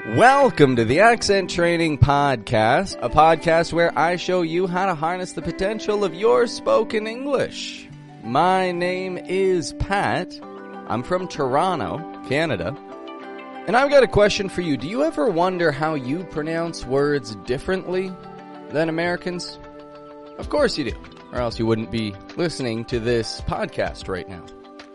Welcome to the Accent Training Podcast, a podcast where I show you how to harness the potential of your spoken English. My name is Pat. I'm from Toronto, Canada. And I've got a question for you. Do you ever wonder how you pronounce words differently than Americans? Of course you do, or else you wouldn't be listening to this podcast right now.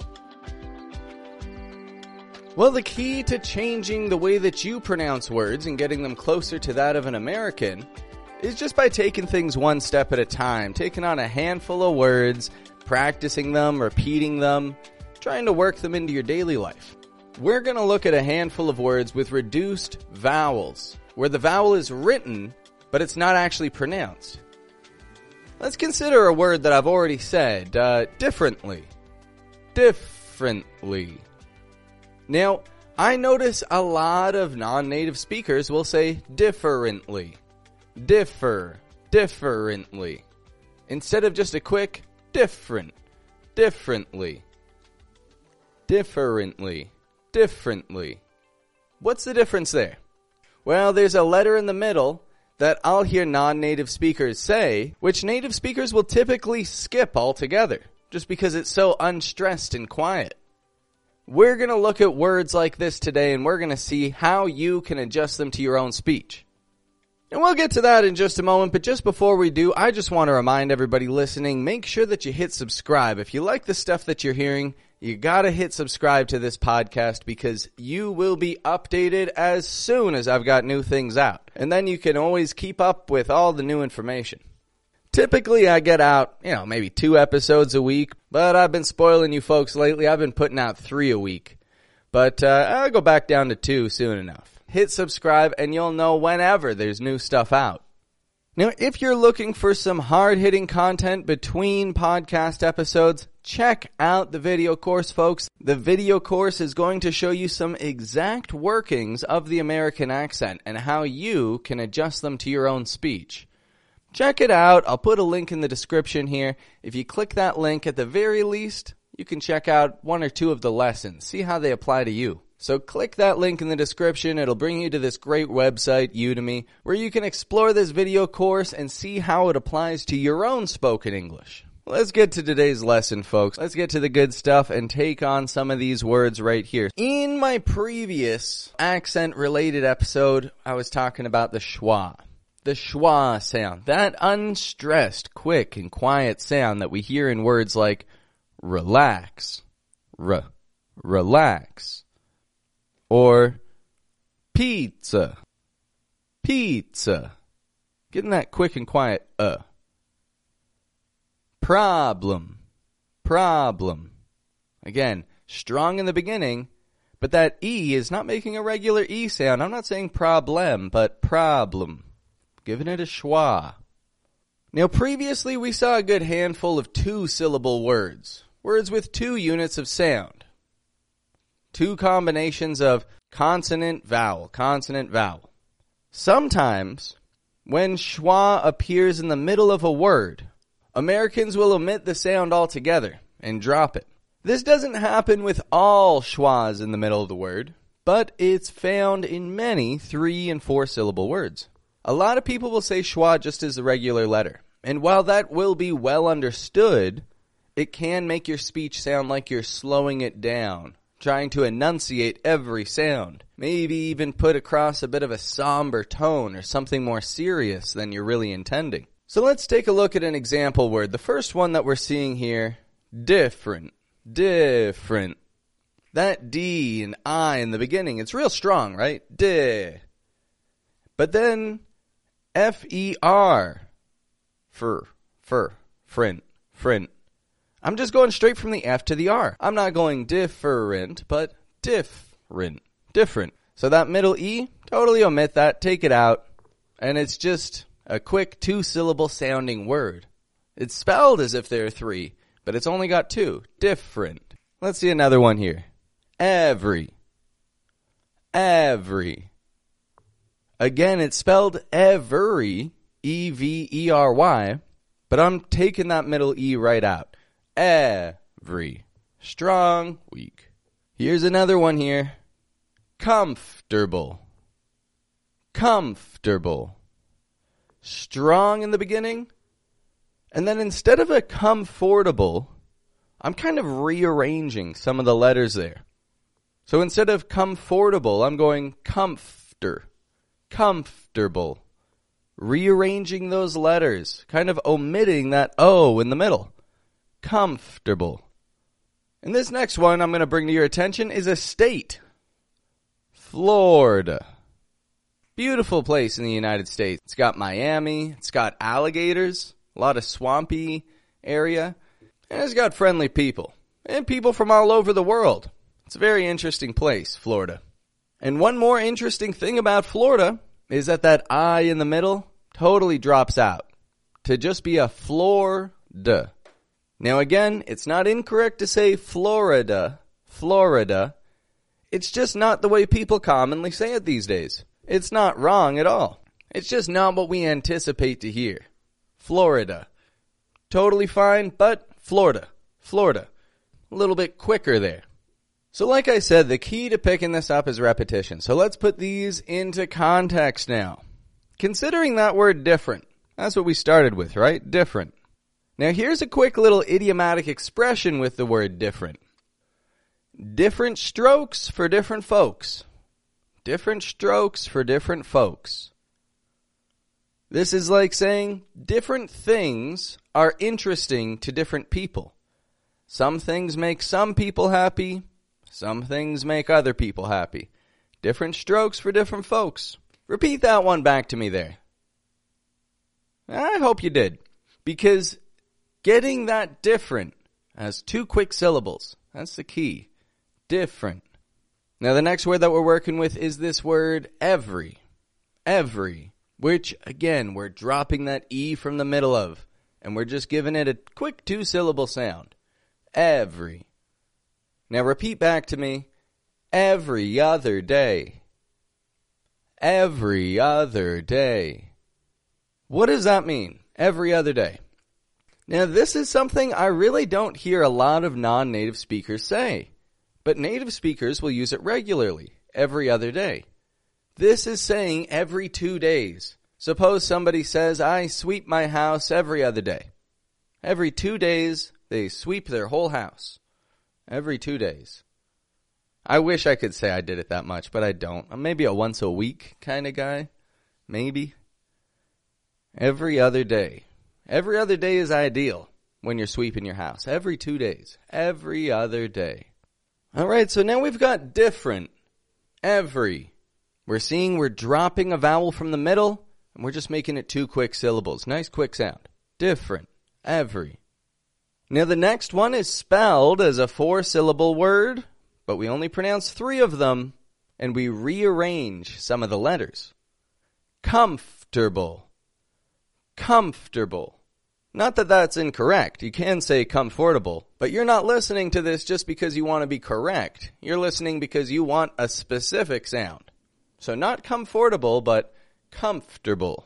Well, the key to changing the way that you pronounce words and getting them closer to that of an American is just by taking things one step at a time, taking on a handful of words, practicing them, repeating them, trying to work them into your daily life. We're going to look at a handful of words with reduced vowels, where the vowel is written, but it's not actually pronounced. Let's consider a word that I've already said, differently. Differently. Now, I notice a lot of non-native speakers will say differently. Differently. Instead of just a quick differently. What's the difference there? Well, there's a letter in the middle that I'll hear non-native speakers say, which native speakers will typically skip altogether, just because it's so unstressed and quiet. We're going to look at words like this today, and we're going to see how you can adjust them to your own speech. And we'll get to that in just a moment, but just before we do, I just want to remind everybody listening, make sure that you hit subscribe. If you like the stuff that you're hearing, you got to hit subscribe to this podcast because you will be updated as soon as I've got new things out. And then you can always keep up with all the new information. Typically, I get out, maybe 2 episodes a week, but I've been spoiling you folks lately. I've been putting out 3 a week, but I'll go back down to 2 soon enough. Hit subscribe and you'll know whenever there's new stuff out. Now, if you're looking for some hard-hitting content between podcast episodes, check out the video course, folks. The video course is going to show you some exact workings of the American accent and how you can adjust them to your own speech. Check it out. I'll put a link in the description here. If you click that link, at the very least, you can check out 1 or 2 of the lessons. See how they apply to you. So click that link in the description. It'll bring you to this great website, Udemy, where you can explore this video course and see how it applies to your own spoken English. Let's get to today's lesson, folks. Let's get to the good stuff and take on some of these words right here. In my previous accent-related episode, I was talking about the schwa. The schwa sound, that unstressed, quick, and quiet sound that we hear in words like relax, relax, or pizza, getting that quick and quiet, problem, again, strong in the beginning, but that E is not making a regular E sound. I'm not saying problem, but problem. Giving it a schwa. Now, previously we saw a good handful of 2-syllable words. Words with 2 units of sound. 2 combinations of consonant, vowel. Sometimes, when schwa appears in the middle of a word, Americans will omit the sound altogether and drop it. This doesn't happen with all schwas in the middle of the word, but it's found in many 3- and 4-syllable words. A lot of people will say schwa just as a regular letter. And while that will be well understood, it can make your speech sound like you're slowing it down, trying to enunciate every sound. Maybe even put across a bit of a somber tone or something more serious than you're really intending. So let's take a look at an example word. The first one that we're seeing here, different. That D and I in the beginning, it's real strong, right? But then F-E-R, frint. I'm just going straight from the F to the R. I'm not going different, but different. So that middle E, totally omit that, take it out, and it's just a quick 2-syllable sounding word. It's spelled as if there are 3, but it's only got 2. Different. Let's see another one here. Every. Again, it's spelled every, E-V-E-R-Y, but I'm taking that middle E right out. Every. Strong, weak. Here's another one here. Comfortable. comfortable. Strong in the beginning. And then instead of a comfortable, I'm kind of rearranging some of the letters there. So instead of comfortable, I'm going comfortable. Rearranging those letters, kind of omitting that O in the middle. Comfortable. And this next one I'm going to bring to your attention is a state. Florida. Beautiful place in the United States. It's got Miami. It's got alligators. A lot of swampy area. And it's got friendly people. And people from all over the world. It's a very interesting place, Florida. And one more interesting thing about Florida is that I in the middle totally drops out to just be a Florida. Now again, it's not incorrect to say Florida. It's just not the way people commonly say it these days. It's not wrong at all. It's just not what we anticipate to hear. Florida. Totally fine, but Florida. A little bit quicker there. So like I said, the key to picking this up is repetition. So let's put these into context now. Considering that word different. That's what we started with, right? Different. Now here's a quick little idiomatic expression with the word different. Different strokes for different folks. Different strokes for different folks. This is like saying different things are interesting to different people. Some things make some people happy. Some things make other people happy. Different strokes for different folks. Repeat that one back to me there. I hope you did. Because getting that different as 2 quick syllables. That's the key. Different. Now the next word that we're working with is this word every. Every. Which, again, we're dropping that E from the middle of. And we're just giving it a quick 2-syllable sound. Every. Now repeat back to me. Every other day. Every other day. What does that mean? Every other day. Now this is something I really don't hear a lot of non-native speakers say. But native speakers will use it regularly. Every other day. This is saying every 2 days. Suppose somebody says, I sweep my house every other day. Every 2 days, they sweep their whole house. Every 2 days. I wish I could say I did it that much, but I don't. I'm maybe a once a week kind of guy. Maybe. Every other day. Every other day is ideal when you're sweeping your house. Every 2 days. Every other day. All right, so now we've got different. Every. We're seeing we're dropping a vowel from the middle, and we're just making it 2 quick syllables. Nice quick sound. Different. Every. Now the next one is spelled as a 4-syllable word, but we only pronounce 3 of them, and we rearrange some of the letters. Comfortable. Comfortable. Not that that's incorrect. You can say comfortable, but you're not listening to this just because you want to be correct. You're listening because you want a specific sound. So not comfortable, but comfortable.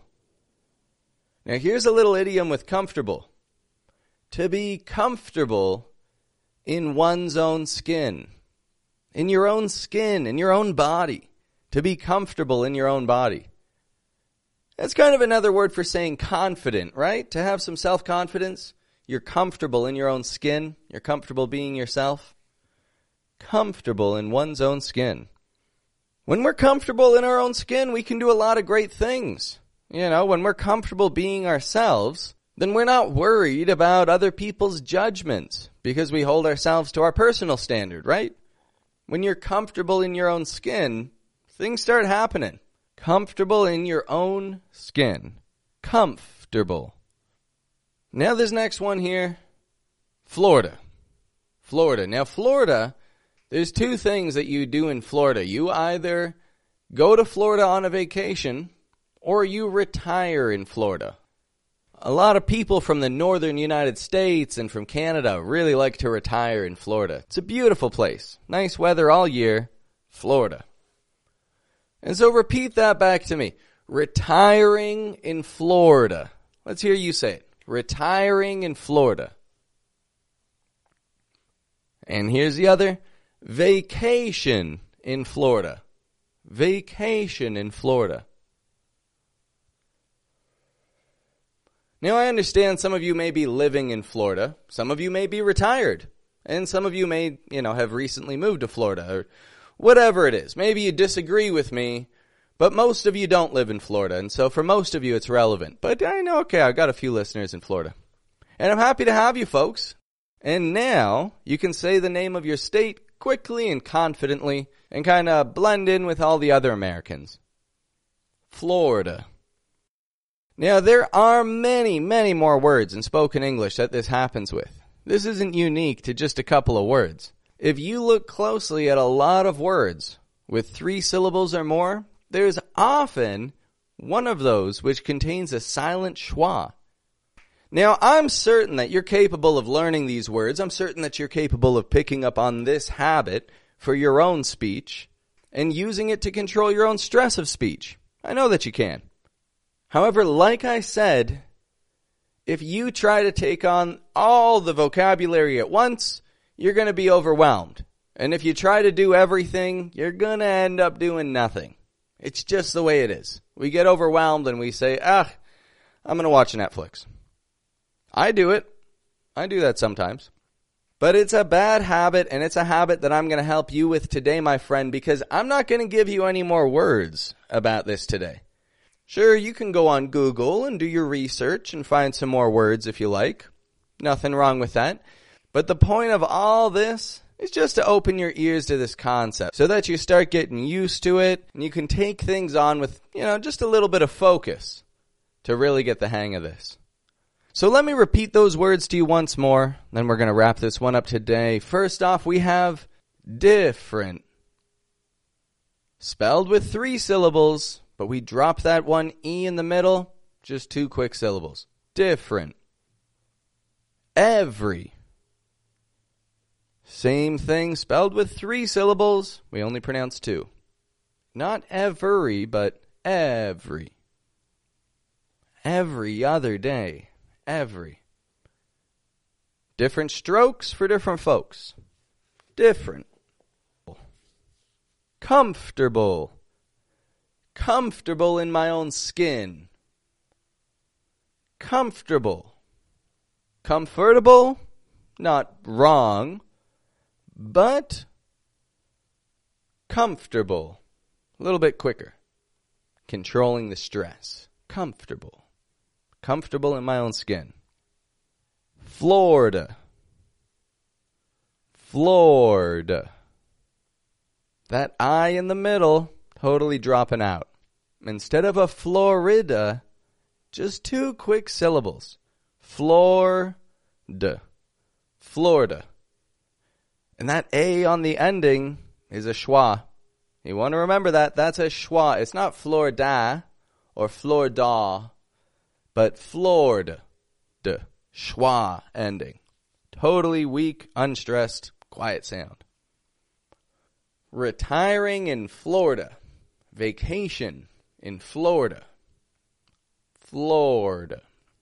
Now here's a little idiom with comfortable. To be comfortable in one's own skin. In your own skin, in your own body. To be comfortable in your own body. That's kind of another word for saying confident, right? To have some self-confidence. You're comfortable in your own skin. You're comfortable being yourself. Comfortable in one's own skin. When we're comfortable in our own skin, we can do a lot of great things. You know, when we're comfortable being ourselves, then we're not worried about other people's judgments because we hold ourselves to our personal standard, right? When you're comfortable in your own skin, things start happening. Comfortable in your own skin. Comfortable. Now this next one here, Florida. Florida. Now Florida, there's 2 things that you do in Florida. You either go to Florida on a vacation or you retire in Florida. A lot of people from the northern United States and from Canada really like to retire in Florida. It's a beautiful place. Nice weather all year. Florida. And so repeat that back to me. Retiring in Florida. Let's hear you say it. Retiring in Florida. And here's the other. Vacation in Florida. Vacation in Florida. Now, I understand some of you may be living in Florida, some of you may be retired, and some of you may, have recently moved to Florida, or whatever it is. Maybe you disagree with me, but most of you don't live in Florida, and so for most of you it's relevant. But I know, okay, I've got a few listeners in Florida. And I'm happy to have you folks. And now you can say the name of your state quickly and confidently and kind of blend in with all the other Americans. Florida. Now, there are many, many more words in spoken English that this happens with. This isn't unique to just a couple of words. If you look closely at a lot of words with 3 syllables or more, there's often one of those which contains a silent schwa. Now, I'm certain that you're capable of learning these words. I'm certain that you're capable of picking up on this habit for your own speech and using it to control your own stress of speech. I know that you can. However, like I said, if you try to take on all the vocabulary at once, you're going to be overwhelmed. And if you try to do everything, you're going to end up doing nothing. It's just the way it is. We get overwhelmed and we say, I'm going to watch Netflix. I do it. I do that sometimes. But it's a bad habit, and it's a habit that I'm going to help you with today, my friend, because I'm not going to give you any more words about this today. Sure, you can go on Google and do your research and find some more words if you like. Nothing wrong with that. But the point of all this is just to open your ears to this concept so that you start getting used to it and you can take things on with, just a little bit of focus to really get the hang of this. So let me repeat those words to you once more, then we're going to wrap this one up today. First off, we have different. Spelled with 3 syllables, but we drop that one E in the middle, just 2 quick syllables. Different. Every. Same thing, spelled with 3 syllables, we only pronounce 2. Not every, but every. Every other day. Every. Different strokes for different folks. Different. Comfortable. Comfortable in my own skin. Comfortable. Comfortable, not wrong, but comfortable. A little bit quicker. Controlling the stress. Comfortable. Comfortable in my own skin. Florida. Florida. That I in the middle, totally dropping out. Instead of a Florida, just 2 quick syllables. Florida. Florida. And that A on the ending is a schwa. You want to remember that. That's a schwa. It's not Florida or Florida, but Florida. Schwa ending. Totally weak, unstressed, quiet sound. Retiring in Florida. Vacation in Florida. Florida.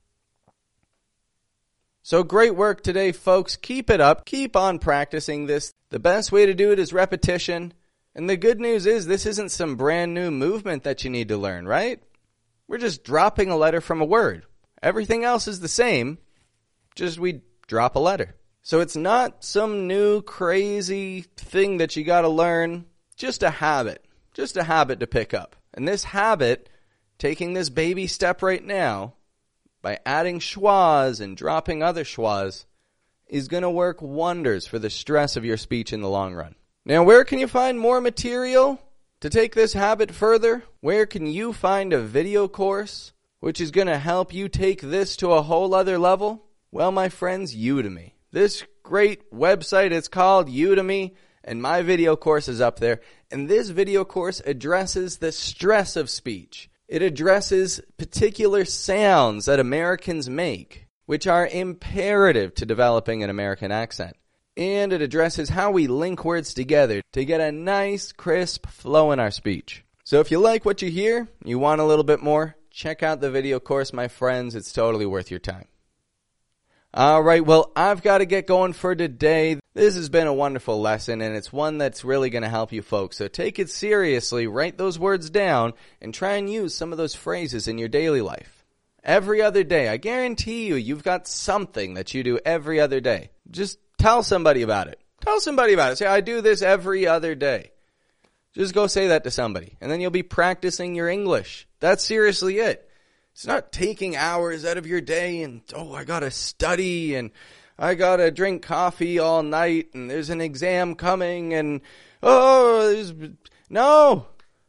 So great work today, folks. Keep it up. Keep on practicing this. The best way to do it is repetition. And the good news is this isn't some brand new movement that you need to learn, right? We're just dropping a letter from a word. Everything else is the same, just we drop a letter. So it's not some new crazy thing that you got to learn, just a habit to pick up. And this habit, taking this baby step right now, by adding schwas and dropping other schwas, is going to work wonders for the stress of your speech in the long run. Now, where can you find more material to take this habit further? Where can you find a video course which is going to help you take this to a whole other level? Well, my friends, Udemy. This great website is called Udemy, and my video course is up there. And this video course addresses the stress of speech. It addresses particular sounds that Americans make, which are imperative to developing an American accent. And it addresses how we link words together to get a nice, crisp flow in our speech. So if you like what you hear, you want a little bit more, check out the video course, my friends. It's totally worth your time. All right, well, I've got to get going for today. This has been a wonderful lesson, and it's one that's really going to help you folks. So take it seriously, write those words down, and try and use some of those phrases in your daily life. Every other day. I guarantee you've got something that you do every other day. Just tell somebody about it. Tell somebody about it. Say, I do this every other day. Just go say that to somebody. And then you'll be practicing your English. That's seriously it. It's not taking hours out of your day and, I gotta study and I gotta drink coffee all night and there's an exam coming and, no.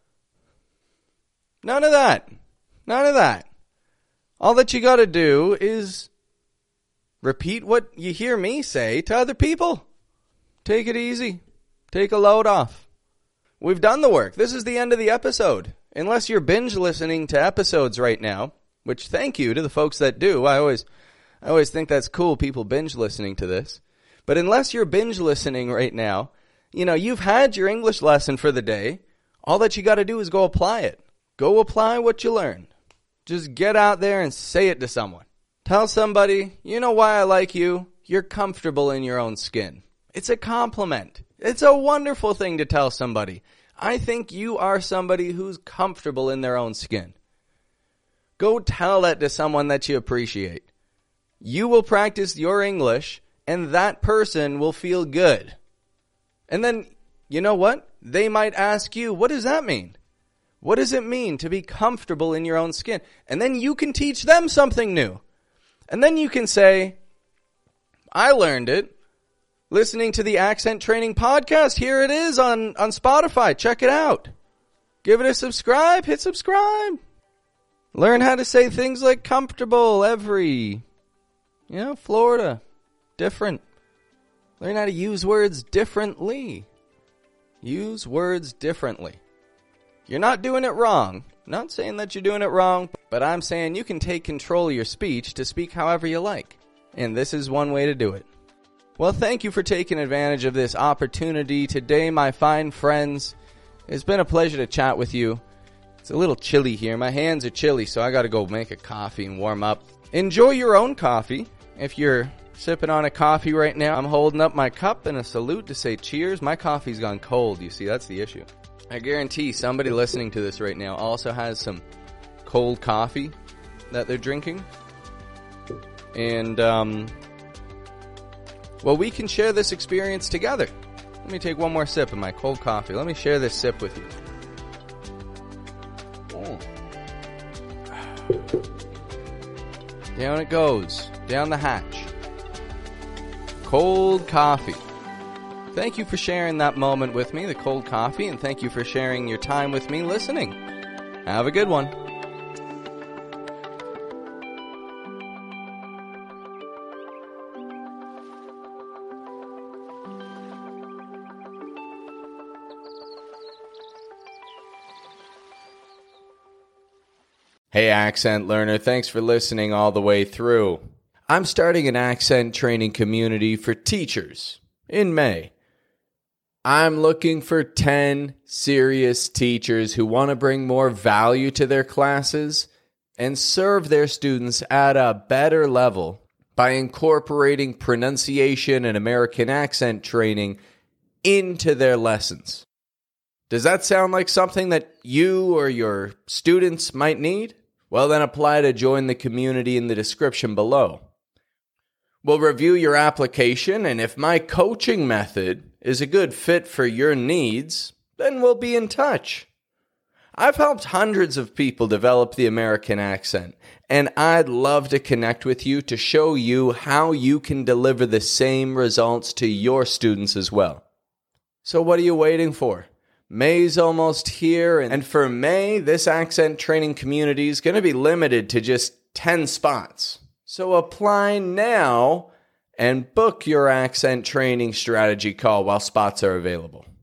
None of that. None of that. All that you gotta do is repeat what you hear me say to other people. Take it easy. Take a load off. We've done the work. This is the end of the episode. Unless you're binge listening to episodes right now, which thank you to the folks that do. I always think that's cool, people binge listening to this. But unless you're binge listening right now, you've had your English lesson for the day. All that you got to do is go apply it. Go apply what you learn. Just get out there and say it to someone. Tell somebody, you know why I like you? You're comfortable in your own skin. It's a compliment. It's a wonderful thing to tell somebody. I think you are somebody who's comfortable in their own skin. Go tell that to someone that you appreciate. You will practice your English, and that person will feel good. And then, you know what? They might ask you, what does that mean? What does it mean to be comfortable in your own skin? And then you can teach them something new. And then you can say, I learned it listening to the Accent Training Podcast. Here it is on Spotify. Check it out. Give it a subscribe. Hit subscribe. Learn how to say things like comfortable, Florida. Different. Learn how to use words differently. Use words differently. You're not doing it wrong. I'm not saying that you're doing it wrong, but I'm saying you can take control of your speech to speak however you like. And this is one way to do it. Well, thank you for taking advantage of this opportunity today, my fine friends. It's been a pleasure to chat with you. It's a little chilly here. My hands are chilly, so I got to go make a coffee and warm up. Enjoy your own coffee. If you're sipping on a coffee right now, I'm holding up my cup in a salute to say cheers. My coffee's gone cold, you see, that's the issue. I guarantee somebody listening to this right now also has some cold coffee that they're drinking. And, we can share this experience together. Let me take one more sip of my cold coffee. Let me share this sip with you. Down it goes. Down the hatch. Cold coffee. Thank you for sharing that moment with me, the cold coffee, and thank you for sharing your time with me listening. Have a good one. Hey, accent learner, thanks for listening all the way through. I'm starting an accent training community for teachers in May. I'm looking for 10 serious teachers who want to bring more value to their classes and serve their students at a better level by incorporating pronunciation and American accent training into their lessons. Does that sound like something that you or your students might need? Well, then apply to join the community in the description below. We'll review your application, and if my coaching method is a good fit for your needs, then we'll be in touch. I've helped hundreds of people develop the American accent, and I'd love to connect with you to show you how you can deliver the same results to your students as well. So what are you waiting for? May's almost here, and for May, this accent training community is going to be limited to just 10 spots. So apply now and book your accent training strategy call while spots are available.